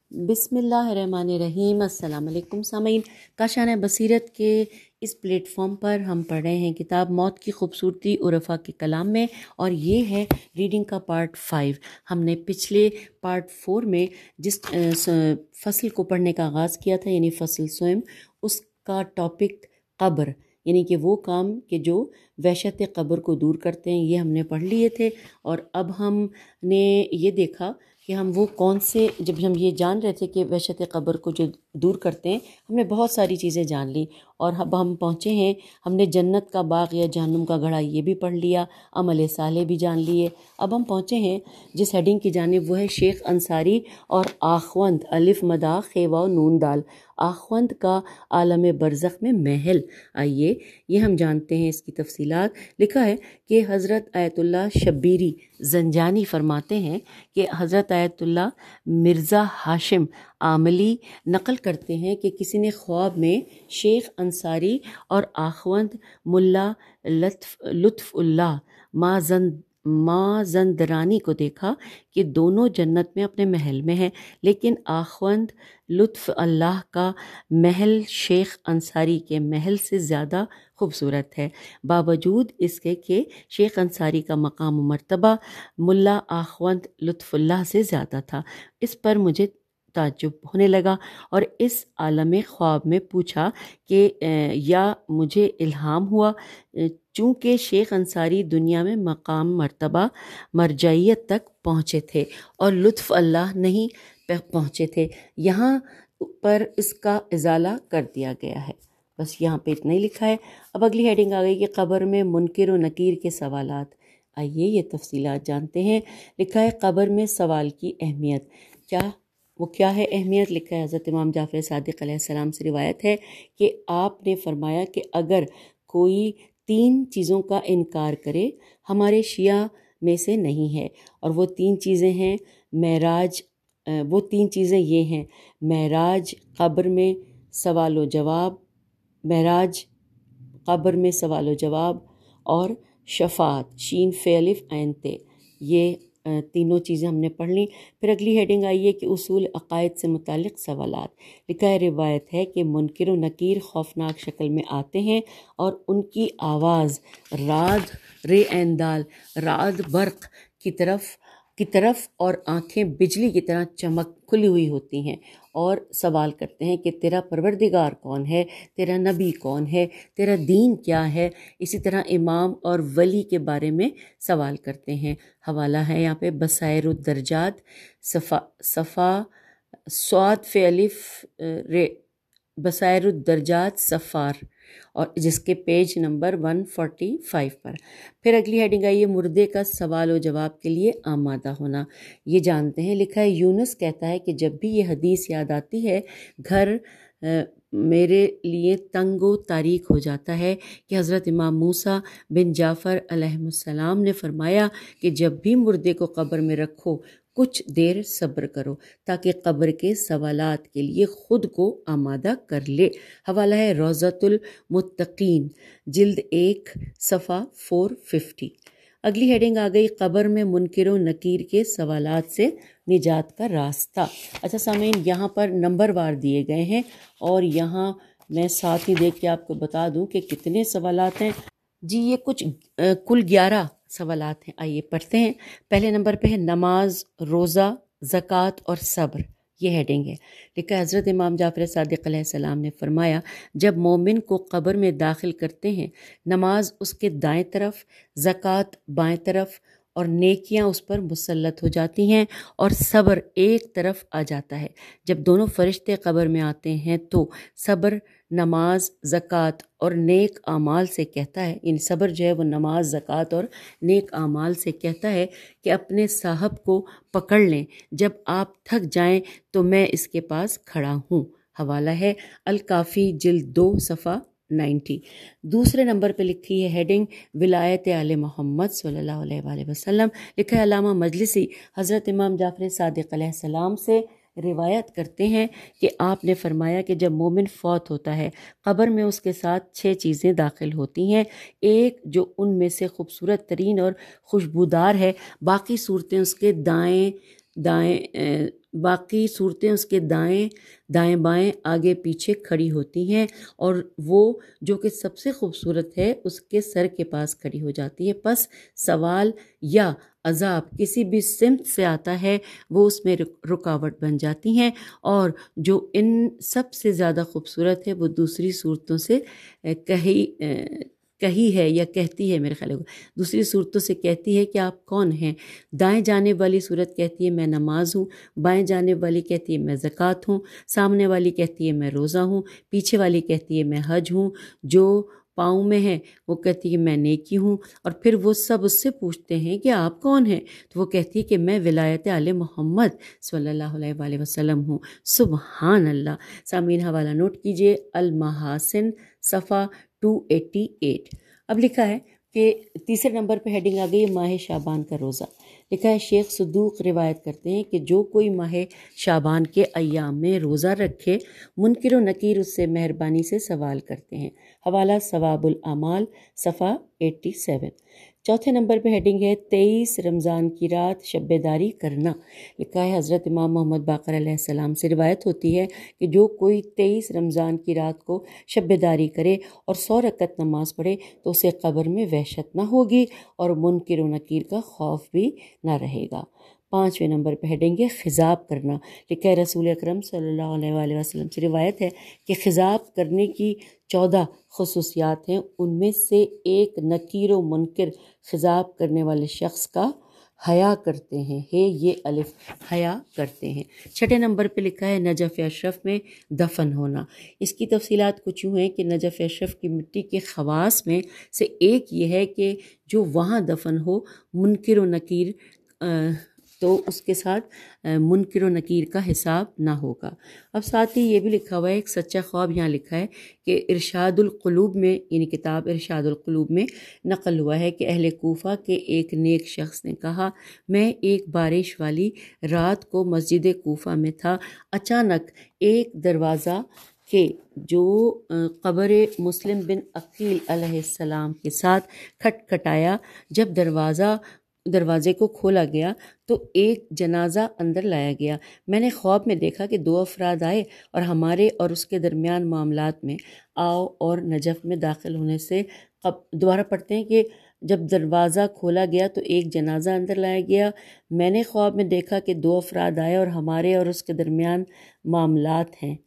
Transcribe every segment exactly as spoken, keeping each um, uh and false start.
بسم اللہ الرحمن الرحیم۔ السلام علیکم سامعین، کاشانہ بصیرت کے اس پلیٹ فارم پر ہم پڑھ رہے ہیں کتاب موت کی خوبصورتی عرفا کے کلام میں، اور یہ ہے ریڈنگ کا پارٹ فائیو۔ ہم نے پچھلے پارٹ فور میں جس فصل کو پڑھنے کا آغاز کیا تھا، یعنی فصل سوئم، اس کا ٹاپک قبر، یعنی کہ وہ کام کہ جو وحشت قبر کو دور کرتے ہیں، یہ ہم نے پڑھ لیے تھے۔ اور اب ہم نے یہ دیکھا کہ ہم وہ کون سے، جب ہم یہ جان رہے تھے کہ وحشت قبر کو جو دور کرتے ہیں، ہم نے بہت ساری چیزیں جان لی، اور اب ہم پہنچے ہیں، ہم نے جنت کا باغ یا جہنم کا گڑھا یہ بھی پڑھ لیا، عمل صالح بھی جان لیے۔ اب ہم پہنچے ہیں جس ہیڈنگ کی جانب، وہ ہے شیخ انصاری اور آخوند، الف مدا خیوا نون دال، آخوند کا عالم برزخ میں محل۔ آئیے یہ ہم جانتے ہیں اس کی تفصیلات۔ لکھا ہے کہ حضرت آیت اللہ شبیری زنجانی فرماتے ہیں کہ حضرت آیت اللہ مرزا ہاشم عاملی نقل کرتے ہیں کہ کسی نے خواب میں شیخ انصاری اور آخوند ملا لطف لطف اللہ مازند مازندرانی کو دیکھا کہ دونوں جنت میں اپنے محل میں ہیں، لیکن آخوند لطف اللہ کا محل شیخ انصاری کے محل سے زیادہ خوبصورت ہے، باوجود اس کے کہ شیخ انصاری کا مقام و مرتبہ ملا آخوند لطف اللہ سے زیادہ تھا۔ اس پر مجھے تعجب ہونے لگا اور اس عالم خواب میں پوچھا کہ یا مجھے الہام ہوا، چونکہ شیخ انصاری دنیا میں مقام مرتبہ مرجعیت تک پہنچے تھے اور لطف اللہ نہیں پہنچے تھے، یہاں پر اس کا ازالہ کر دیا گیا ہے۔ بس یہاں پہ اتنا ہی لکھا ہے۔ اب اگلی ہیڈنگ آ گئی کہ قبر میں منکر و نکیر کے سوالات۔ آئیے یہ تفصیلات جانتے ہیں۔ لکھا ہے قبر میں سوال کی اہمیت کیا، وہ کیا ہے اہمیت؟ لکھا ہے حضرت امام جعفر صادق علیہ السلام سے روایت ہے کہ آپ نے فرمایا کہ اگر کوئی تین چیزوں کا انکار کرے، ہمارے شیعہ میں سے نہیں ہے، اور وہ تین چیزیں ہیں معراج، وہ تین چیزیں یہ ہیں: معراج، قبر میں سوال و جواب، معراج قبر میں سوال و جواب، اور شفاعت، شین فے الف عین تے۔ یہ تینوں چیزیں ہم نے پڑھ لیں۔ پھر اگلی ہیڈنگ آئی ہے کہ اصول عقائد سے متعلق سوالات۔ لکھا ہے روایت ہے کہ منکر و نکیر خوفناک شکل میں آتے ہیں اور ان کی آواز رعد رے عین دال، رعد برق کی طرف کی طرف اور آنکھیں بجلی کی طرح چمک کھلی ہوئی ہوتی ہیں، اور سوال کرتے ہیں کہ تیرا پروردگار کون ہے، تیرا نبی کون ہے، تیرا دین کیا ہے۔ اسی طرح امام اور ولی کے بارے میں سوال کرتے ہیں۔ حوالہ ہے یہاں پہ بصائر الدرجات، صفا صفا سواد فے الف رے، بصائر الدرجات صفار، اور جس کے پیج نمبر ایک سو پینتالیس پر۔ پھر اگلی ہیڈنگ آئی ہے مردے کا سوال و جواب کے لیے آمادہ ہونا۔ یہ جانتے ہیں۔ لکھا ہے یونس کہتا ہے کہ جب بھی یہ حدیث یاد آتی ہے، گھر میرے لیے تنگ و تاریک ہو جاتا ہے کہ حضرت امام موسیٰ بن جعفر علیہ السلام نے فرمایا کہ جب بھی مردے کو قبر میں رکھو، کچھ دیر صبر کرو تاکہ قبر کے سوالات کے لیے خود کو آمادہ کر لے۔ حوالہ ہے روضۃ المتقین، جلد ایک، صفحہ چار سو پچاس۔ اگلی ہیڈنگ آ گئی قبر میں منکر و نکیر کے سوالات سے نجات کا راستہ۔ اچھا سامعین، یہاں پر نمبر وار دیے گئے ہیں، اور یہاں میں ساتھ ہی دیکھ کے آپ کو بتا دوں کہ کتنے سوالات ہیں۔ جی یہ کچھ کل گیارہ سوالات ہیں۔ آئیے پڑھتے ہیں۔ پہلے نمبر پہ ہے نماز، روزہ، زکوٰۃ اور صبر، یہ ہیڈنگ ہے۔ لکھا ہے حضرت امام جعفر صادق علیہ السلام نے فرمایا جب مومن کو قبر میں داخل کرتے ہیں، نماز اس کے دائیں طرف، زکوٰۃ بائیں طرف، اور نیکیاں اس پر مسلط ہو جاتی ہیں، اور صبر ایک طرف آ جاتا ہے۔ جب دونوں فرشتے قبر میں آتے ہیں تو صبر نماز، زکوٰۃ اور نیک اعمال سے کہتا ہے، یعنی صبر جو ہے وہ نماز، زکوٰۃ اور نیک اعمال سے کہتا ہے کہ اپنے صاحب کو پکڑ لیں، جب آپ تھک جائیں تو میں اس کے پاس کھڑا ہوں۔ حوالہ ہے الکافی، جلد دو، صفحہ نائنٹی۔ دوسرے نمبر پہ لکھی ہے ہیڈنگ ولایت آل محمد صلی اللہ علیہ وآلہ وسلم۔ لکھا ہے علامہ مجلسی حضرت امام جعفر صادق علیہ السلام سے روایت کرتے ہیں کہ آپ نے فرمایا کہ جب مومن فوت ہوتا ہے، قبر میں اس کے ساتھ چھ چیزیں داخل ہوتی ہیں، ایک جو ان میں سے خوبصورت ترین اور خوشبودار ہے، باقی صورتیں اس کے دائیں دائیں باقی صورتیں اس کے دائیں دائیں بائیں آگے پیچھے کھڑی ہوتی ہیں، اور وہ جو کہ سب سے خوبصورت ہے اس کے سر کے پاس کھڑی ہو جاتی ہے۔ پس سوال یا عذاب کسی بھی سمت سے آتا ہے وہ اس میں رکاوٹ بن جاتی ہیں، اور جو ان سب سے زیادہ خوبصورت ہے وہ دوسری صورتوں سے کہی کہی ہے یا کہتی ہے، میرے خیال ہے دوسری صورتوں سے کہتی ہے کہ آپ کون ہیں۔ دائیں جانب والی صورت کہتی ہے میں نماز ہوں، بائیں جانب والی کہتی ہے میں زکوٰۃ ہوں، سامنے والی کہتی ہے میں روزہ ہوں، پیچھے والی کہتی ہے میں حج ہوں، جو پاؤں میں ہے وہ کہتی ہے میں نیکی ہوں، اور پھر وہ سب اس سے پوچھتے ہیں کہ آپ کون ہیں، تو وہ کہتی ہے کہ میں ولایت آل محمد صلی اللہ علیہ وآلہ وسلم ہوں۔ سبحان اللہ۔ سامعین حوالہ نوٹ کیجئے، المحاسن صفحہ دو سو اٹھاسی۔ اب لکھا ہے کہ تیسرے نمبر پہ ہیڈنگ آ گئی ماہ شعبان کا روزہ۔ لکھا ہے شیخ صدوق روایت کرتے ہیں کہ جو کوئی ماہ شعبان کے ایام میں روزہ رکھے، منکر و نکیر اس سے مہربانی سے سوال کرتے ہیں۔ حوالہ ثواب الاعمال صفحہ ساٹھ۔ چوتھے نمبر پہ ہیڈنگ ہے تیئیس رمضان کی رات شب بیداری کرنا۔ لکھا ہے حضرت امام محمد باقر علیہ السلام سے روایت ہوتی ہے کہ جو کوئی تیئیس رمضان کی رات کو شب بیداری کرے اور سو رکعت نماز پڑھے تو اسے قبر میں وحشت نہ ہوگی اور منکر و نکیر کا خوف بھی نہ رہے گا۔ پانچویں نمبر پہ ہیڈنگ ہے خضاب کرنا۔ لکھا ہے رسول اکرم صلی اللہ علیہ وآلہ وسلم سے روایت ہے کہ خضاب کرنے کی چودہ خصوصیات ہیں، ان میں سے ایک نکیر و منکر خضاب کرنے والے شخص کا حیا کرتے ہیں، ہے یہ الف حیا کرتے ہیں۔ چھٹے نمبر پہ لکھا ہے نجف اشرف میں دفن ہونا۔ اس کی تفصیلات کچھ یوں ہیں کہ نجف اشرف کی مٹی کے خواص میں سے ایک یہ ہے کہ جو وہاں دفن ہو منکر و نکیر تو اس کے ساتھ منکر و نکیر کا حساب نہ ہوگا۔ اب ساتھ ہی یہ بھی لکھا ہوا ہے ایک سچا خواب یہاں لکھا ہے کہ ارشاد القلوب میں، یعنی کتاب ارشاد القلوب میں نقل ہوا ہے کہ اہل کوفہ کے ایک نیک شخص نے کہا میں ایک بارش والی رات کو مسجد کوفہ میں تھا، اچانک ایک دروازہ کہ جو قبر مسلم بن عقیل علیہ السلام کے ساتھ کھٹ کھٹایا، جب دروازہ دروازے کو کھولا گیا تو ایک جنازہ اندر لایا گیا۔ میں نے خواب میں دیکھا کہ دو افراد آئے اور ہمارے اور اس کے درمیان معاملات میں آؤ اور نجف میں داخل ہونے سے دوبارہ پڑھتے ہیں کہ جب دروازہ کھولا گیا تو ایک جنازہ اندر لایا گیا۔ میں نے خواب میں دیکھا کہ دو افراد آئے اور ہمارے اور اس کے درمیان معاملات ہیں،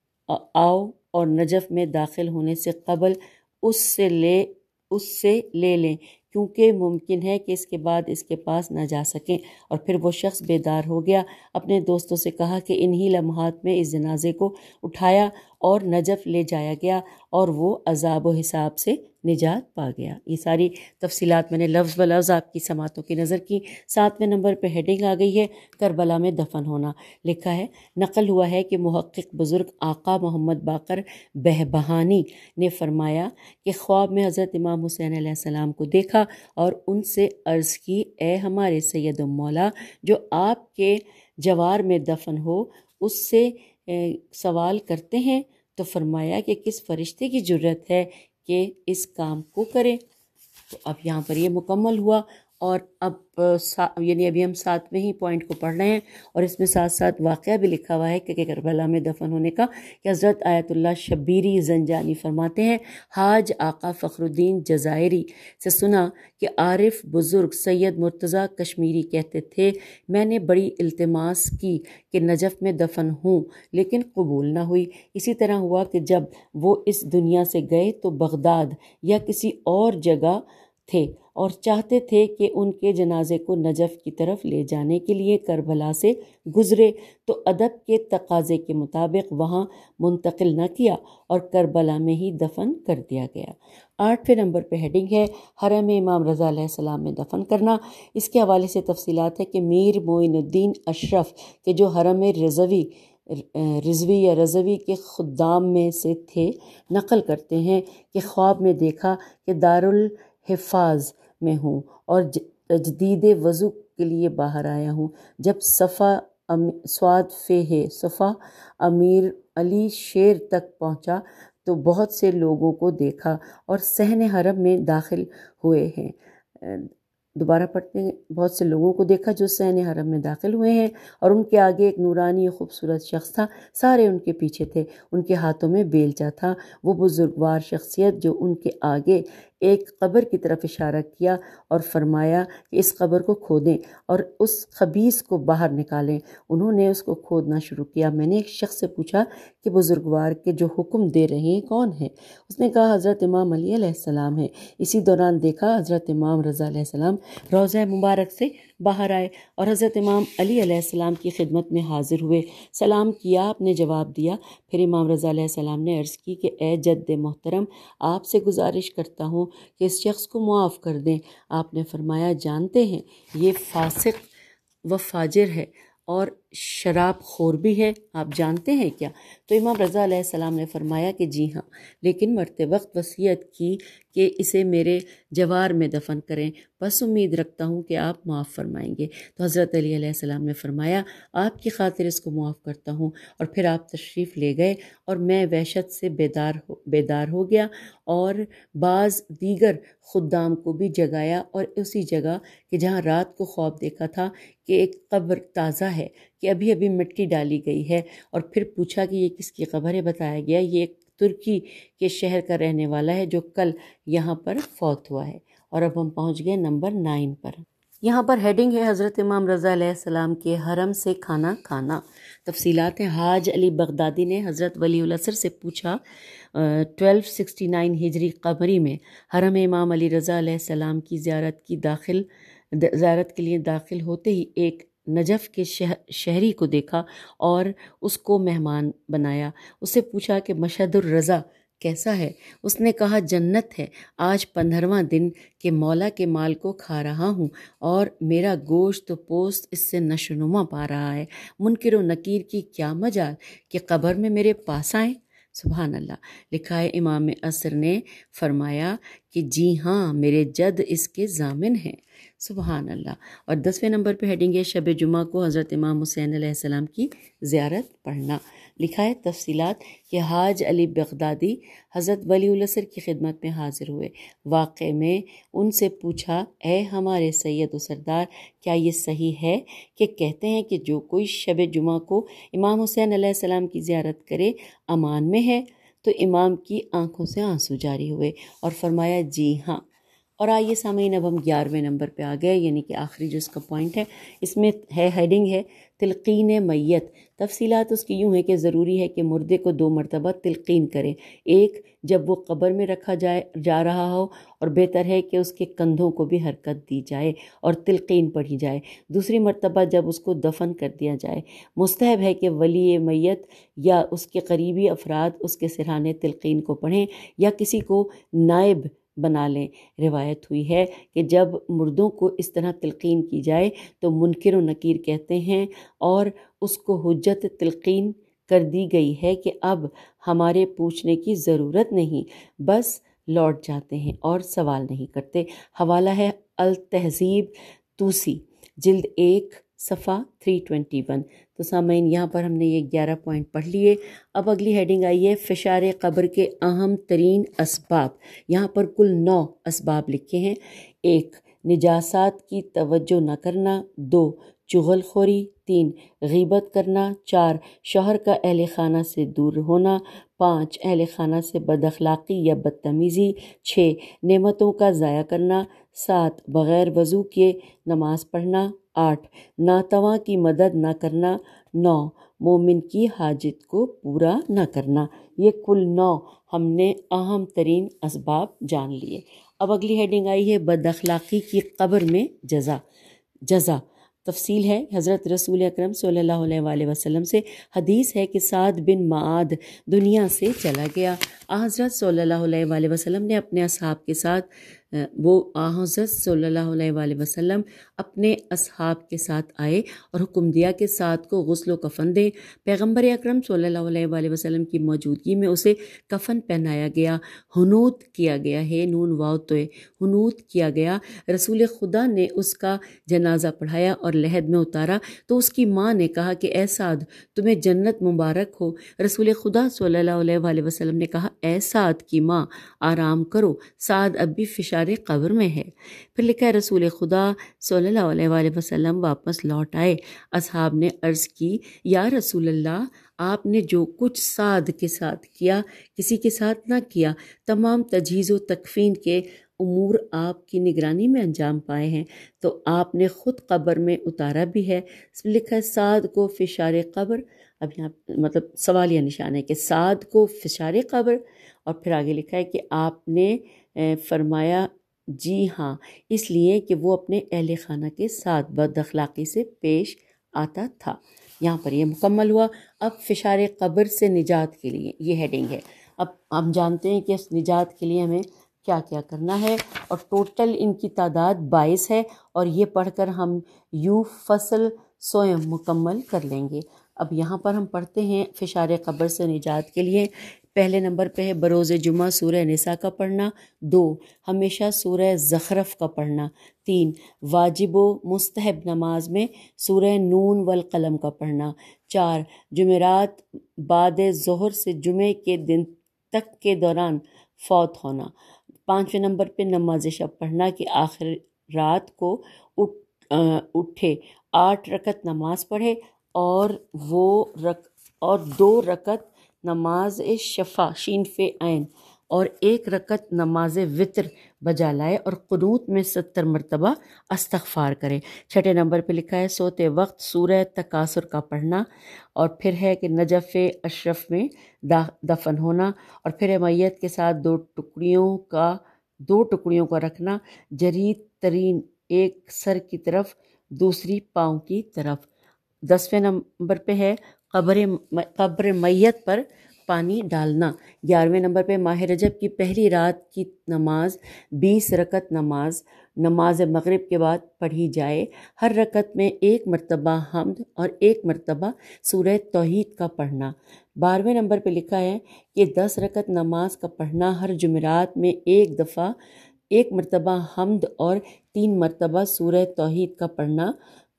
آؤ اور نجف میں داخل ہونے سے قبل اس سے لے اس سے لے لیں کیونکہ ممکن ہے کہ اس کے بعد اس کے پاس نہ جا سکیں۔ اور پھر وہ شخص بیدار ہو گیا، اپنے دوستوں سے کہا کہ انہی لمحات میں اس جنازے کو اٹھایا اور نجف لے جایا گیا اور وہ عذاب و حساب سے نجات پا گیا۔ یہ ساری تفصیلات میں نے لفظ ب لفظ آپ کی سماعتوں کی نظر کی۔ ساتویں نمبر پہ ہیڈنگ آ گئی ہے کربلا میں دفن ہونا۔ لکھا ہے نقل ہوا ہے کہ محقق بزرگ آقا محمد باقر بہبہانی نے فرمایا کہ خواب میں حضرت امام حسین علیہ السلام کو دیکھا اور ان سے عرض کی اے ہمارے سید و مولا، جو آپ کے جوار میں دفن ہو اس سے سوال کرتے ہیں؟ تو فرمایا کہ کس فرشتے کی جرت ہے کہ اس کام کو کرے۔ تو اب یہاں پر یہ مکمل ہوا، اور اب یعنی ابھی ہم ساتویں ہی پوائنٹ کو پڑھ رہے ہیں، اور اس میں ساتھ ساتھ واقعہ بھی لکھا ہوا ہے کہ کربلا میں دفن ہونے کا، کہ حضرت آیت اللہ شبیری زنجانی فرماتے ہیں حاج آقا فخر الدین جزائری سے سنا کہ عارف بزرگ سید مرتضیٰ کشمیری کہتے تھے میں نے بڑی التماس کی کہ نجف میں دفن ہوں لیکن قبول نہ ہوئی۔ اسی طرح ہوا کہ جب وہ اس دنیا سے گئے تو بغداد یا کسی اور جگہ تھے اور چاہتے تھے کہ ان کے جنازے کو نجف کی طرف لے جانے کے لیے کربلا سے گزرے، تو ادب کے تقاضے کے مطابق وہاں منتقل نہ کیا اور کربلا میں ہی دفن کر دیا گیا۔ آٹھویں نمبر پہ ہیڈنگ ہے حرم امام رضا علیہ السلام میں دفن کرنا۔ اس کے حوالے سے تفصیلات ہے کہ میر معین الدین اشرف کے جو حرم رضوی رضوی یا رضوی کے خدام میں سے تھے نقل کرتے ہیں کہ خواب میں دیکھا کہ دارالحفاظ میں ہوں اور تجدید وضو کے لیے باہر آیا ہوں۔ جب صفا سواد فے ہے صفا امیر علی شیر تک پہنچا تو بہت سے لوگوں کو دیکھا اور صحن حرم میں داخل ہوئے ہیں دوبارہ پڑھتے ہیں۔ بہت سے لوگوں کو دیکھا جو صحن حرم میں داخل ہوئے ہیں، اور ان کے آگے ایک نورانی خوبصورت شخص تھا، سارے ان کے پیچھے تھے، ان کے ہاتھوں میں بیلچہ تھا۔ وہ بزرگوار شخصیت جو ان کے آگے ایک قبر کی طرف اشارہ کیا اور فرمایا کہ اس قبر کو کھودیں اور اس خبیث کو باہر نکالیں۔ انہوں نے اس کو کھودنا شروع کیا۔ میں نے ایک شخص سے پوچھا کہ بزرگوار کے جو حکم دے رہے ہیں کون ہیں؟ اس نے کہا حضرت امام علی علیہ السلام ہے۔ اسی دوران دیکھا حضرت امام رضا علیہ السلام روضہ مبارک سے باہر آئے اور حضرت امام علی علیہ السلام کی خدمت میں حاضر ہوئے۔ سلام کیا، آپ نے جواب دیا۔ پھر امام رضا علیہ السلام نے عرض کی کہ اے جد محترم، آپ سے گزارش کرتا ہوں کہ اس شخص کو معاف کر دیں۔ آپ نے فرمایا جانتے ہیں یہ فاسق و فاجر ہے اور شراب خور بھی ہے، آپ جانتے ہیں کیا؟ تو امام رضا علیہ السلام نے فرمایا کہ جی ہاں، لیکن مرتے وقت وصیت کی کہ اسے میرے جوار میں دفن کریں، بس امید رکھتا ہوں کہ آپ معاف فرمائیں گے۔ تو حضرت علی علیہ السلام نے فرمایا آپ کی خاطر اس کو معاف کرتا ہوں، اور پھر آپ تشریف لے گئے اور میں وحشت سے بیدار ہو بیدار ہو گیا اور بعض دیگر خدام کو بھی جگایا، اور اسی جگہ کہ جہاں رات کو خواب دیکھا تھا کہ ایک قبر تازہ ہے کہ ابھی ابھی مٹی ڈالی گئی ہے، اور پھر پوچھا کہ یہ کس کی قبر ہے؟ بتایا گیا یہ ایک ترکی کے شہر کا رہنے والا ہے جو کل یہاں پر فوت ہوا ہے۔ اور اب ہم پہنچ گئے نمبر نائن پر۔ یہاں پر ہیڈنگ ہے حضرت امام رضا علیہ السلام کے حرم سے کھانا کھانا۔ تفصیلات ہیں۔ حاج علی بغدادی نے حضرت ولی الاثر سے پوچھا ٹویلو سکسٹی نائن ہجری قمری میں حرم امام علی رضا علیہ السلام کی زیارت کی داخل زیارت کے لیے داخل ہوتے ہی ایک نجف کے شہری کو دیکھا اور اس کو مہمان بنایا۔ اس سے پوچھا کہ مشہد الرضا کیسا ہے؟ اس نے کہا جنت ہے، آج پندرہواں دن کے مولا کے مال کو کھا رہا ہوں اور میرا گوشت و پوست اس سے نشو و نما پا رہا ہے۔ منکر و نکیر کی کیا مجال کہ قبر میں میرے پاس آئیں؟ سبحان اللہ۔ لکھا ہے امام عصر نے فرمایا کہ جی ہاں میرے جد اس کے ضامن ہیں۔ سبحان اللہ۔ اور دسویں نمبر پہ ہیڈنگ ہے شب جمعہ کو حضرت امام حسین علیہ السلام کی زیارت پڑھنا۔ لکھا ہے تفصیلات کہ حاج علی بغدادی حضرت ولی الاثر کی خدمت میں حاضر ہوئے۔ واقعے میں ان سے پوچھا اے ہمارے سید و سردار، کیا یہ صحیح ہے کہ کہتے ہیں کہ جو کوئی شب جمعہ کو امام حسین علیہ السلام کی زیارت کرے امان میں ہے؟ تو امام کی آنکھوں سے آنسو جاری ہوئے اور فرمایا جی ہاں۔ اور آئیے سامعین اب ہم گیارہویں نمبر پہ آ گئے، یعنی کہ آخری جو اس کا پوائنٹ ہے، اس میں ہے ہیڈنگ ہے تلقین میت۔ تفصیلات اس کی یوں ہے کہ ضروری ہے کہ مردے کو دو مرتبہ تلقین کریں، ایک جب وہ قبر میں رکھا جائے جا رہا ہو اور بہتر ہے کہ اس کے کندھوں کو بھی حرکت دی جائے اور تلقین پڑھی جائے، دوسری مرتبہ جب اس کو دفن کر دیا جائے۔ مستحب ہے کہ ولی میت یا اس کے قریبی افراد اس کے سرہانے تلقین کو پڑھیں یا کسی کو نائب بنا لیں۔ روایت ہوئی ہے کہ جب مردوں کو اس طرح تلقین کی جائے تو منکر و نکیر کہتے ہیں اور اس کو حجت تلقین کر دی گئی ہے کہ اب ہمارے پوچھنے کی ضرورت نہیں، بس لوٹ جاتے ہیں اور سوال نہیں کرتے۔ حوالہ ہے التہذیب توسی، جلد ایک، صفحہ تین سو اکیس۔ تو سامعین یہاں پر ہم نے یہ گیارہ پوائنٹ پڑھ لیے۔ اب اگلی ہیڈنگ آئی ہے فشار قبر کے اہم ترین اسباب۔ یہاں پر کل نو اسباب لکھے ہیں۔ ایک، نجاسات کی توجہ نہ کرنا۔ دو، چغل خوری۔ تین، غیبت کرنا۔ چار، شوہر کا اہل خانہ سے دور ہونا۔ پانچ، اہل خانہ سے بد اخلاقی یا بدتمیزی۔ چھ، نعمتوں کا ضائع کرنا۔ سات، بغیر وضو کے نماز پڑھنا۔ آٹھ، ناتواں کی مدد نہ کرنا۔ نو، مومن کی حاجت کو پورا نہ کرنا۔ یہ کل نو ہم نے اہم ترین اسباب جان لیے۔ اب اگلی ہیڈنگ آئی ہے بد اخلاقی کی قبر میں جزا جزا تفصیل ہے۔ حضرت رسول اکرم صلی اللہ علیہ وآلہ وسلم سے حدیث ہے کہ سعد بن معاذ دنیا سے چلا گیا۔ آن حضرت صلی اللہ علیہ وآلہ وسلم نے اپنے اصحاب کے ساتھ وہ آن حضرت صلی اللہ علیہ وآلہ وسلم اپنے اصحاب کے ساتھ آئے اور حکم دیا کہ سعد کو غسل و کفن دیں۔ پیغمبر اکرم صلی اللہ علیہ وآلہ وسلم کی موجودگی میں اسے کفن پہنایا گیا، حنوط کیا گیا ہے، نون واو تو حنوط کیا گیا۔ رسول خدا نے اس کا جنازہ پڑھایا اور لحد میں اتارا تو اس کی ماں نے کہا کہ اے سعد تمہیں جنت مبارک ہو۔ رسول خدا صلی اللہ علیہ وآلہ وسلم نے کہا اے سعد کی ماں آرام کرو، سعد اب بھی فشار فشار قبر میں ہے۔ پھر لکھا ہے رسول خدا صلی اللہ علیہ وآلہ وسلم واپس لوٹ آئے۔ اصحاب نے عرض کی یا رسول اللہ، آپ نے جو کچھ سعد کے ساتھ کیا کسی کے ساتھ نہ کیا، تمام تجہیز و تکفین کے امور آپ کی نگرانی میں انجام پائے ہیں، تو آپ نے خود قبر میں اتارا بھی ہے۔ لکھا ہے سعد کو فشار قبر، اب یہاں مطلب سوالیہ نشان ہے کہ سعد کو فشار قبر، اور پھر آگے لکھا ہے کہ آپ نے فرمایا جی ہاں، اس لیے کہ وہ اپنے اہل خانہ کے ساتھ بد اخلاقی سے پیش آتا تھا۔ یہاں پر یہ مکمل ہوا۔ اب فشار قبر سے نجات کے لیے یہ ہیڈنگ ہے۔ اب ہم جانتے ہیں کہ اس نجات کے لیے ہمیں کیا کیا کرنا ہے، اور ٹوٹل ان کی تعداد بائیس ہے، اور یہ پڑھ کر ہم یوں فصل سوئم مکمل کر لیں گے۔ اب یہاں پر ہم پڑھتے ہیں فشار قبر سے نجات کے لیے۔ پہلے نمبر پہ ہے بروز جمعہ سورہ نساء کا پڑھنا، دو ہمیشہ سورہ زخرف کا پڑھنا، تین واجب و مستحب نماز میں سورہ نون والقلم کا پڑھنا، چار جمعرات بعد ظہر سے جمعے کے دن تک کے دوران فوت ہونا، پانچویں نمبر پہ نماز شب پڑھنا کہ آخر رات کو اٹھ اٹھے آٹھ رکعت نماز پڑھے، اور وہ رک اور دو رکعت نماز شفع شین فے عین اور ایک رکعت نماز وطر بجا لائے، اور قنوت میں ستر مرتبہ استغفار کرے۔ چھٹے نمبر پہ لکھا ہے سوتے وقت سورہ تکاثر کا پڑھنا، اور پھر ہے کہ نجف اشرف میں دفن ہونا، اور پھر ہے میت کے ساتھ دو ٹکڑیوں کا دو ٹکڑیوں کا رکھنا، جرید ترین ایک سر کی طرف دوسری پاؤں کی طرف۔ دسویں نمبر پہ ہے قبر قبر میت پر پانی ڈالنا۔ گیارہویں نمبر پہ ماہ رجب کی پہلی رات کی نماز بیس رکعت نماز نماز مغرب کے بعد پڑھی جائے، ہر رکعت میں ایک مرتبہ حمد اور ایک مرتبہ سورہ توحید کا پڑھنا۔ بارہویں نمبر پہ لکھا ہے کہ دس رکعت نماز کا پڑھنا، ہر جمعرات میں ایک دفعہ ایک مرتبہ حمد اور تین مرتبہ سورہ توحید کا پڑھنا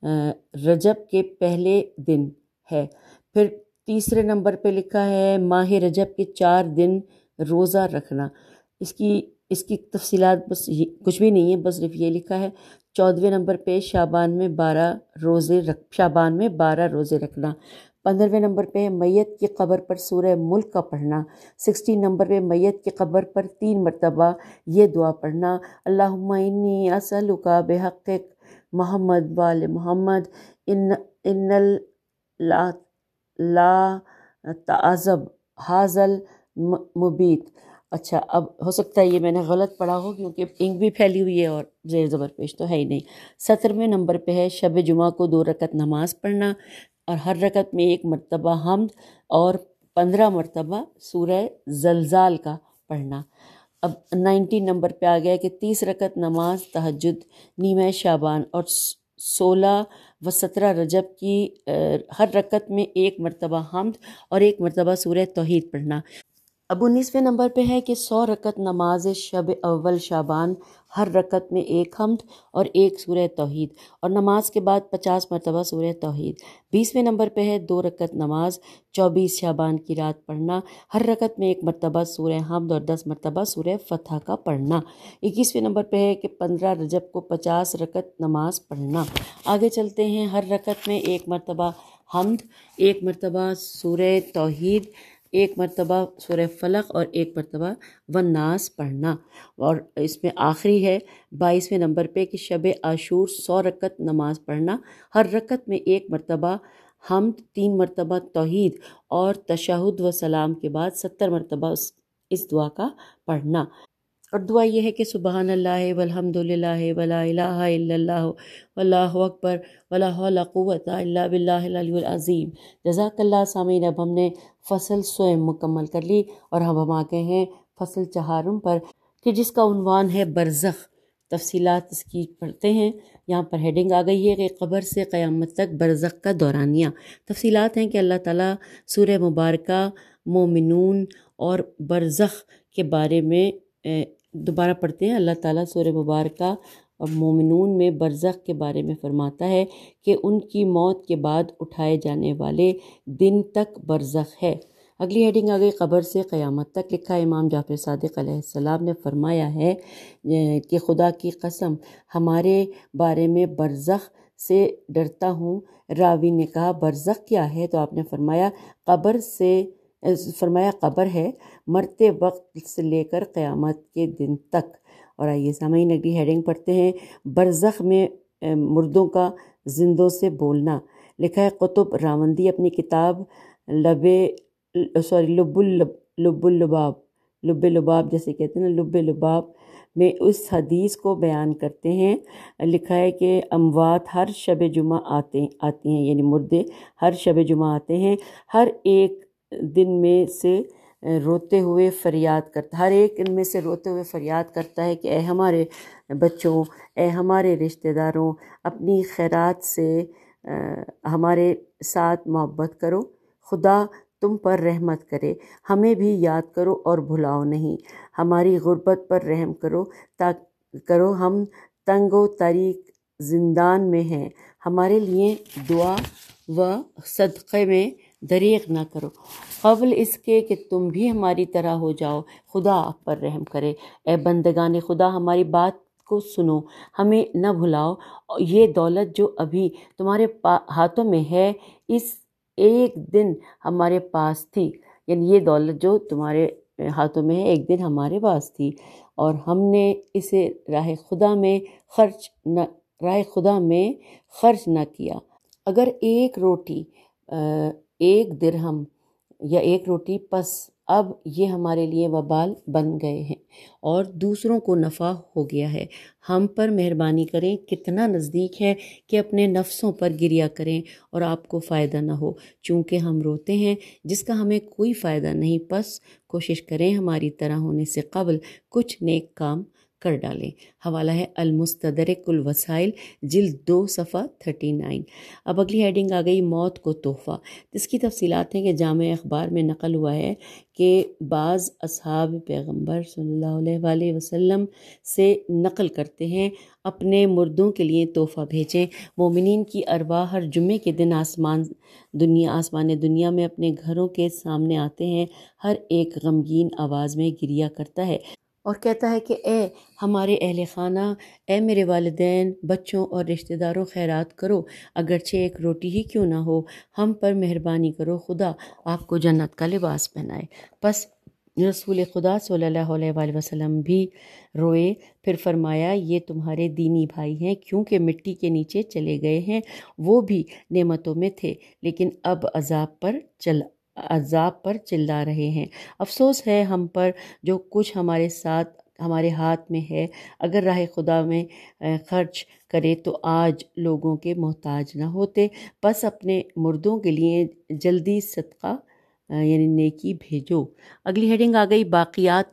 رجب کے پہلے دن ہے۔ پھر تیسرے نمبر پہ لکھا ہے ماہ رجب کے چار دن روزہ رکھنا۔ اس کی اس کی تفصیلات بس کچھ بھی نہیں ہے، بس صرف یہ لکھا ہے۔ چودھویں نمبر پہ شعبان میں بارہ روزے رکھ شعبان میں بارہ روزے رکھنا۔ پندرہویں نمبر پہ میت کی قبر پر سورہ ملک کا پڑھنا۔ سکسٹین نمبر پہ میت کی قبر پر تین مرتبہ یہ دعا پڑھنا، اللہم انی اسألک بحق محمد وآل محمد ان ان لا لا تعذب حاضل مبیت۔ اچھا، اب ہو سکتا ہے یہ میں نے غلط پڑھا ہو کیونکہ انک بھی پھیلی ہوئی ہے اور زیر زبر پیش تو ہے ہی نہیں۔ سترویں نمبر پہ ہے شب جمعہ کو دو رکعت نماز پڑھنا، اور ہر رکعت میں ایک مرتبہ حمد اور پندرہ مرتبہ سورہ زلزال کا پڑھنا۔ اب نائنٹین نمبر پہ آ گیا کہ تیس رکعت نماز تہجد نیمہ شعبان اور سولہ و سترہ رجب کی ہر رکعت میں ایک مرتبہ حمد اور ایک مرتبہ سورہ توحید پڑھنا۔ اب انیسویں نمبر پہ ہے کہ سو رکعت نماز شب اول شعبان، ہر رکعت میں ایک حمد اور ایک سورہ توحید، اور نماز کے بعد پچاس مرتبہ سورہ توحید۔ بیسویں نمبر پہ ہے دو رکعت نماز چوبیس شعبان کی رات پڑھنا، ہر رکعت میں ایک مرتبہ سورہ حمد اور دس مرتبہ سورہ فتح کا پڑھنا۔ اکیسویں نمبر پہ ہے کہ پندرہ رجب کو پچاس رکعت نماز پڑھنا۔ آگے چلتے ہیں، ہر رکعت میں ایک مرتبہ حمد، ایک مرتبہ سورہ توحید، ایک مرتبہ سورہ فلق اور ایک مرتبہ والناس پڑھنا۔ اور اس میں آخری ہے بائیسویں نمبر پہ کہ شب عاشور سو رکعت نماز پڑھنا، ہر رکعت میں ایک مرتبہ حمد، تین مرتبہ توحید اور تشہد و سلام کے بعد ستر مرتبہ اس دعا کا پڑھنا۔ اور دعا یہ ہے کہ سبحان اللہ والحمد للہ ولا الہ الا اللہ واللہ اکبر ولا حول ولا قوت الا باللہ العلی العظیم۔ جزاک اللہ سامعین، اب ہم نے فصل سوئم مکمل کر لی، اور ہم ہم آگے ہیں فصل چہارم پر کہ جس کا عنوان ہے برزخ۔ تفصیلات اس کی پڑھتے ہیں۔ یہاں پر ہیڈنگ آ گئی ہے کہ قبر سے قیامت تک برزخ کا دورانیہ۔ تفصیلات ہیں کہ اللہ تعالیٰ سورہ مبارکہ مومنون اور برزخ کے بارے میں دوبارہ پڑھتے ہیں۔ اللہ تعالیٰ سورہ مبارکہ اور مومنون میں برزخ کے بارے میں فرماتا ہے کہ ان کی موت کے بعد اٹھائے جانے والے دن تک برزخ ہے۔ اگلی ہیڈنگ آ گئی قبر سے قیامت تک، لکھا ہے امام جعفر صادق علیہ السلام نے فرمایا ہے کہ خدا کی قسم ہمارے بارے میں برزخ سے ڈرتا ہوں۔ راوی نے کہا برزخ کیا ہے؟ تو آپ نے فرمایا قبر سے فرمایا قبر ہے مرتے وقت سے لے کر قیامت کے دن تک۔ اور آئیے سامعین اگلی ہیڈنگ پڑھتے ہیں، برزخ میں مردوں کا زندوں سے بولنا، لکھا ہے قطب راوندی اپنی کتاب لبے سوری لب اللب لب اللباب لب لباب جیسے کہتے ہیں نا لب لباب میں اس حدیث کو بیان کرتے ہیں۔ لکھا ہے کہ اموات ہر شب جمعہ آتے آتی ہیں، یعنی مردے ہر شب جمعہ آتے ہیں، ہر ایک دن میں سے روتے ہوئے فریاد کرتا ہر ایک ان میں سے روتے ہوئے فریاد کرتا ہے کہ اے ہمارے بچوں، اے ہمارے رشتہ داروں، اپنی خیرات سے ہمارے ساتھ محبت کرو، خدا تم پر رحمت کرے، ہمیں بھی یاد کرو اور بھلاؤ نہیں، ہماری غربت پر رحم کرو تا کرو ہم تنگ و تاریک زندان میں ہیں، ہمارے لیے دعا و صدقے میں دریغ نہ کرو، قبل اس کے کہ تم بھی ہماری طرح ہو جاؤ، خدا آپ پر رحم کرے۔ اے بندگان خدا ہماری بات کو سنو، ہمیں نہ بھلاؤ، یہ دولت جو ابھی تمہارے ہاتھوں میں ہے اس ایک دن ہمارے پاس تھی، یعنی یہ دولت جو تمہارے ہاتھوں میں ہے ایک دن ہمارے پاس تھی اور ہم نے اسے راہ خدا میں خرچ نہ راہ خدا میں خرچ نہ کیا۔ اگر ایک روٹی ایک درہم یا ایک روٹی پس اب یہ ہمارے لیے وبال بن گئے ہیں اور دوسروں کو نفع ہو گیا ہے، ہم پر مہربانی کریں، کتنا نزدیک ہے کہ اپنے نفسوں پر گریا کریں اور آپ کو فائدہ نہ ہو، چونکہ ہم روتے ہیں جس کا ہمیں کوئی فائدہ نہیں، پس کوشش کریں ہماری طرح ہونے سے قبل کچھ نیک کام کر ڈالیں۔ حوالہ ہے المستدرک الوسائل جلد دو صفحہ تھرٹی نائن۔ اب اگلی ہیڈنگ آ گئی موت کو تحفہ۔ اس کی تفصیلات ہیں کہ جامع اخبار میں نقل ہوا ہے کہ بعض اصحاب پیغمبر صلی اللہ علیہ وآلہ وسلم سے نقل کرتے ہیں اپنے مردوں کے لیے تحفہ بھیجیں، مومنین کی ارواح ہر جمعے کے دن آسمان دنیا آسمان دنیا میں اپنے گھروں کے سامنے آتے ہیں، ہر ایک غمگین آواز میں گریا کرتا ہے اور کہتا ہے کہ اے ہمارے اہل خانہ، اے میرے والدین، بچوں اور رشتہ داروں، خیرات کرو، اگرچہ ایک روٹی ہی کیوں نہ ہو، ہم پر مہربانی کرو، خدا آپ کو جنت کا لباس پہنائے۔ پس رسول خدا صلی اللہ علیہ وآلہ وسلم بھی روئے، پھر فرمایا یہ تمہارے دینی بھائی ہیں، کیونکہ مٹی کے نیچے چلے گئے ہیں، وہ بھی نعمتوں میں تھے لیکن اب عذاب پر چل عذاب پر چلا رہے ہیں، افسوس ہے ہم پر جو کچھ ہمارے ساتھ ہمارے ہاتھ میں ہے، اگر راہ خدا میں خرچ کرے تو آج لوگوں کے محتاج نہ ہوتے، بس اپنے مردوں کے لیے جلدی صدقہ یعنی نیکی بھیجو۔ اگلی ہیڈنگ آ گئی باقیات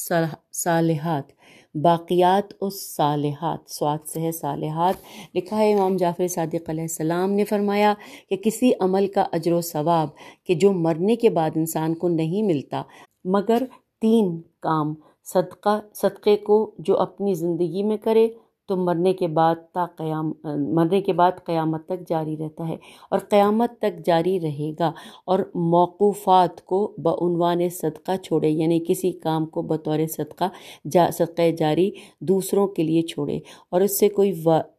الصالحات، باقیات الصالحات، سواد سے ہے صالحات، لکھا ہے امام جعفر صادق علیہ السلام نے فرمایا کہ کسی عمل کا اجر و ثواب کہ جو مرنے کے بعد انسان کو نہیں ملتا مگر تین کام، صدقہ صدقے کو جو اپنی زندگی میں کرے تو مرنے کے بعد تا قیام مرنے کے بعد قیامت تک جاری رہتا ہے اور قیامت تک جاری رہے گا، اور موقوفات کو بعنوان صدقہ چھوڑے، یعنی کسی کام کو بطور صدقہ جا صدقہ جاری دوسروں کے لیے چھوڑے اور اس سے کوئی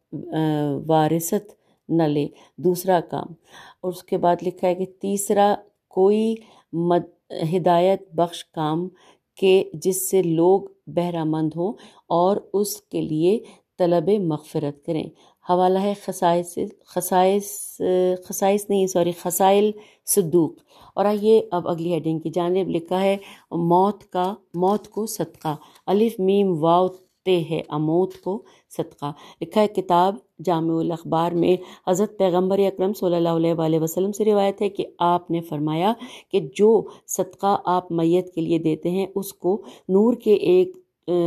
وارثت نہ لے، دوسرا کام۔ اور اس کے بعد لکھا ہے کہ تیسرا کوئی مد ہدایت بخش کام کہ جس سے لوگ بہرہ مند ہوں اور اس کے لیے طلب مغفرت کریں۔ حوالہ ہے خصائص خصائص خصائص نہیں سوری خصائل صدوق۔ اور آئیے اب اگلی ہیڈنگ کی جانب، لکھا ہے موت کا موت کو صدقہ، الف میم واو تے ہے اموت کو صدقہ، لکھا ہے کتاب جامع الاخبار میں حضرت پیغمبر اکرم صلی اللہ علیہ وآلہ وسلم سے روایت ہے کہ آپ نے فرمایا کہ جو صدقہ آپ میت کے لیے دیتے ہیں اس کو نور کے ایک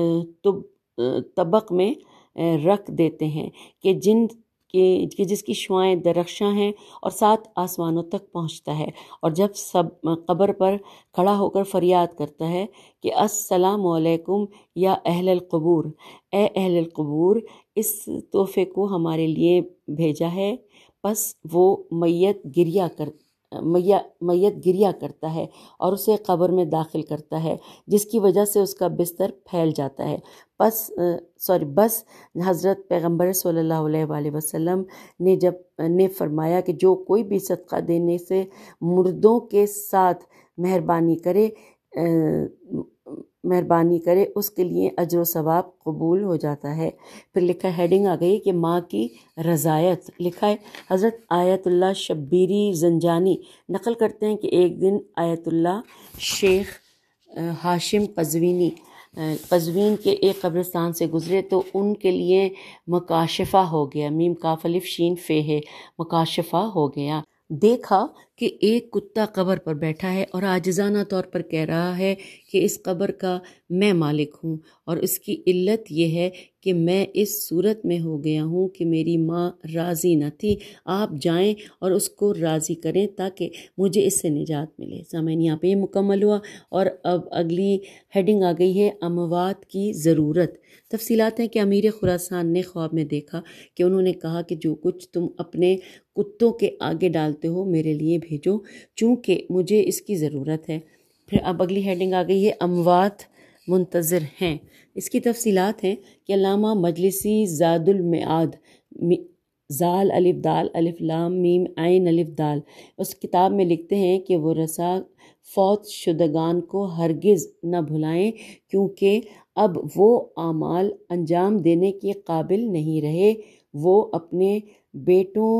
طبق میں رکھ دیتے ہیں کہ جن کہ جس کی شعاعیں درخشاں ہیں اور سات آسمانوں تک پہنچتا ہے، اور جب سب قبر پر کھڑا ہو کر فریاد کرتا ہے کہ السلام علیکم یا اہل القبور، اے اہل القبور، اس تحفے کو ہمارے لیے بھیجا ہے، پس وہ میت گریا کر میت گریا کرتا ہے اور اسے قبر میں داخل کرتا ہے، جس کی وجہ سے اس کا بستر پھیل جاتا ہے۔ بس سوری بس حضرت پیغمبر صلی اللہ علیہ وآلہ وسلم نے جب نے فرمایا کہ جو کوئی بھی صدقہ دینے سے مردوں کے ساتھ مہربانی کرے مہربانی کرے اس کے لیے اجر و ثواب قبول ہو جاتا ہے۔ پھر لکھا ہے، ہیڈنگ آ گئی کہ ماں کی رضایت۔ لکھا ہے حضرت آیت اللہ شبیری زنجانی نقل کرتے ہیں کہ ایک دن آیت اللہ شیخ ہاشم قزوینی قزوین کے ایک قبرستان سے گزرے تو ان کے لیے مکاشفہ ہو گیا، میم کاف الف شین فے ہے، مکاشفہ ہو گیا۔ دیکھا کہ ایک کتا قبر پر بیٹھا ہے اور عاجزانہ طور پر کہہ رہا ہے کہ اس قبر کا میں مالک ہوں، اور اس کی علت یہ ہے کہ میں اس صورت میں ہو گیا ہوں کہ میری ماں راضی نہ تھی، آپ جائیں اور اس کو راضی کریں تاکہ مجھے اس سے نجات ملے۔ سامعین، یہاں پہ یہ مکمل ہوا، اور اب اگلی ہیڈنگ آ گئی ہے اموات کی ضرورت۔ تفصیلات ہیں کہ امیر خراسان نے خواب میں دیکھا کہ انہوں نے کہا کہ جو کچھ تم اپنے کتوں کے آگے ڈالتے ہو میرے لیے بھیجو، چونکہ مجھے اس کی ضرورت ہے۔ پھر اب اگلی ہیڈنگ آ گئی ہے اموات منتظر ہیں۔ اس کی تفصیلات ہیں کہ علامہ مجلسی زاد المعاد زال الف دال الف لام میم عین الف دال اس کتاب میں لکھتے ہیں کہ وہ رسا فوت شدگان کو ہرگز نہ بھلائیں، کیونکہ اب وہ اعمال انجام دینے کے قابل نہیں رہے۔ وہ اپنے بیٹوں،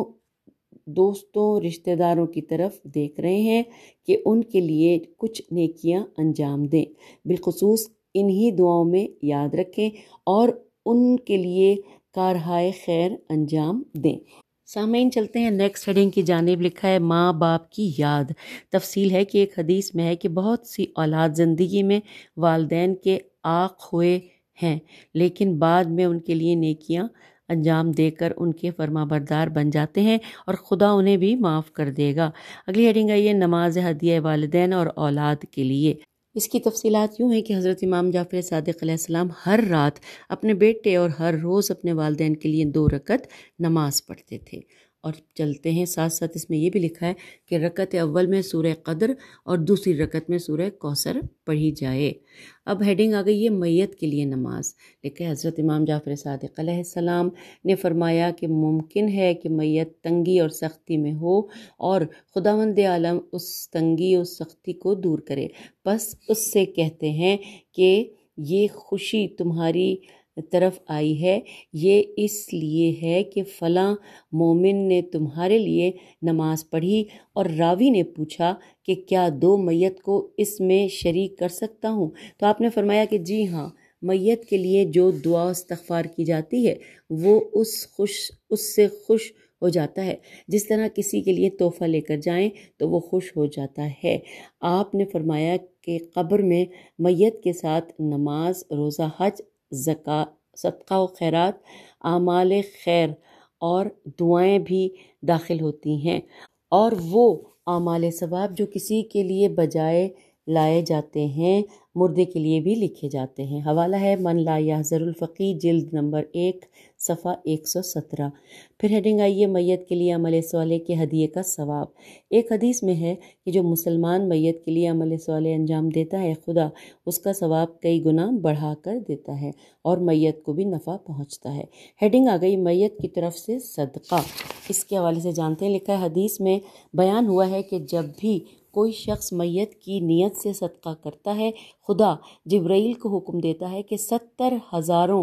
دوستوں، رشتہ داروں کی طرف دیکھ رہے ہیں کہ ان کے لیے کچھ نیکیاں انجام دیں، بالخصوص انہی دعاؤں میں یاد رکھیں اور ان کے لیے کارہائے خیر انجام دیں۔ سامعین، چلتے ہیں نیکسٹ ہیڈنگ کی جانب۔ لکھا ہے ماں باپ کی یاد۔ تفصیل ہے کہ ایک حدیث میں ہے کہ بہت سی اولاد زندگی میں والدین کے عاق ہوئے ہیں، لیکن بعد میں ان کے لیے نیکیاں انجام دے کر ان کے فرما بردار بن جاتے ہیں اور خدا انہیں بھی معاف کر دے گا۔ اگلی ہیڈنگ آئی ہے نماز ہدیہ والدین اور اولاد کے لیے۔ اس کی تفصیلات یوں ہیں کہ حضرت امام جعفر صادق علیہ السلام ہر رات اپنے بیٹے اور ہر روز اپنے والدین کے لیے دو رکعت نماز پڑھتے تھے۔ اور چلتے ہیں ساتھ ساتھ اس میں یہ بھی لکھا ہے کہ رکعت اول میں سورہ قدر اور دوسری رکعت میں سورہ کوثر پڑھی جائے۔ اب ہیڈنگ آ گئی ہے میت کے لیے نماز۔ لکھا ہے حضرت امام جعفر صادق علیہ السلام نے فرمایا کہ ممکن ہے کہ میت تنگی اور سختی میں ہو اور خداوند عالم اس تنگی اور سختی کو دور کرے، بس اس سے کہتے ہیں کہ یہ خوشی تمہاری طرف آئی ہے، یہ اس لیے ہے کہ فلاں مومن نے تمہارے لیے نماز پڑھی، اور راوی نے پوچھا کہ کیا دو میت کو اس میں شریک کر سکتا ہوں؟ تو آپ نے فرمایا کہ جی ہاں، میت کے لیے جو دعا استغفار کی جاتی ہے وہ اس خوش اس سے خوش ہو جاتا ہے جس طرح کسی کے لیے تحفہ لے کر جائیں تو وہ خوش ہو جاتا ہے۔ آپ نے فرمایا کہ قبر میں میت کے ساتھ نماز، روزہ، حج، زکوٰۃ، صدقہ و خیرات، اعمال خیر اور دعائیں بھی داخل ہوتی ہیں، اور وہ اعمال ثواب جو کسی کے لیے بجائے لائے جاتے ہیں مردے کے لیے بھی لکھے جاتے ہیں۔ حوالہ ہے من لا یحذر الفقی، جلد نمبر ایک، صفحہ ایک سو سترہ۔ پھر ہیڈنگ آئی ہے میت کے لیے عمل صالح کے ہدیے کا ثواب۔ ایک حدیث میں ہے کہ جو مسلمان میت کے لیے عمل صالح انجام دیتا ہے خدا اس کا ثواب کئی گنا بڑھا کر دیتا ہے اور میت کو بھی نفع پہنچتا ہے۔ ہیڈنگ آ گئی میت کی طرف سے صدقہ۔ اس کے حوالے سے جانتے ہیں۔ لکھا ہے حدیث میں بیان ہوا ہے کہ جب بھی کوئی شخص میت کی نیت سے صدقہ کرتا ہے خدا جبرائیل کو حکم دیتا ہے کہ ستر ہزاروں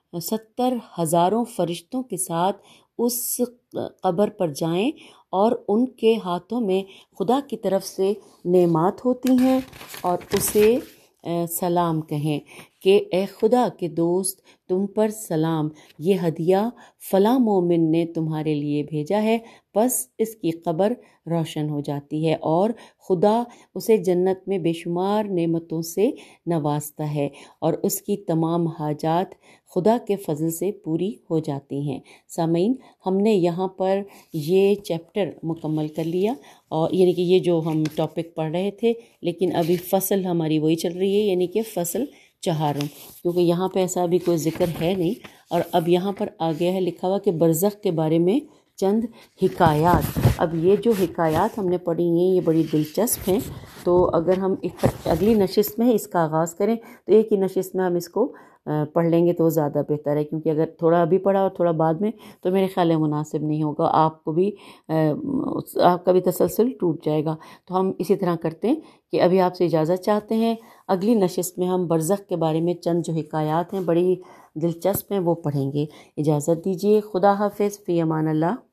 ستر ہزاروں فرشتوں کے ساتھ اس قبر پر جائیں اور ان کے ہاتھوں میں خدا کی طرف سے نعمات ہوتی ہیں اور اسے سلام کہیں کہ اے خدا کے دوست، تم پر سلام، یہ ہدیہ فلاں مومن نے تمہارے لیے بھیجا ہے، بس اس کی قبر روشن ہو جاتی ہے اور خدا اسے جنت میں بے شمار نعمتوں سے نوازتا ہے اور اس کی تمام حاجات خدا کے فضل سے پوری ہو جاتی ہیں۔ سامعین، ہم نے یہاں پر یہ چیپٹر مکمل کر لیا، اور یعنی کہ یہ جو ہم ٹاپک پڑھ رہے تھے، لیکن ابھی فصل ہماری وہی چل رہی ہے، یعنی کہ فصل چہارم، کیونکہ یہاں پہ ایسا بھی کوئی ذکر ہے نہیں، اور اب یہاں پر آ گیا ہے لکھا ہوا کہ برزخ کے بارے میں چند حکایات۔ اب یہ جو حکایات ہم نے پڑھی ہیں یہ بڑی دلچسپ ہیں، تو اگر ہم اگلی نشست میں اس کا آغاز کریں تو ایک ہی نشست میں ہم اس کو پڑھ لیں گے تو زیادہ بہتر ہے، کیونکہ اگر تھوڑا ابھی پڑھا اور تھوڑا بعد میں تو میرے خیال ہے مناسب نہیں ہوگا، آپ کو بھی آپ کا بھی تسلسل ٹوٹ جائے گا۔ تو ہم اسی طرح کرتے ہیں کہ ابھی آپ سے اجازت چاہتے ہیں، اگلی نشست میں ہم برزخ کے بارے میں چند جو حکایات ہیں بڑی دلچسپ ہیں وہ پڑھیں گے۔ اجازت دیجیے، خدا حافظ، فی امان اللہ۔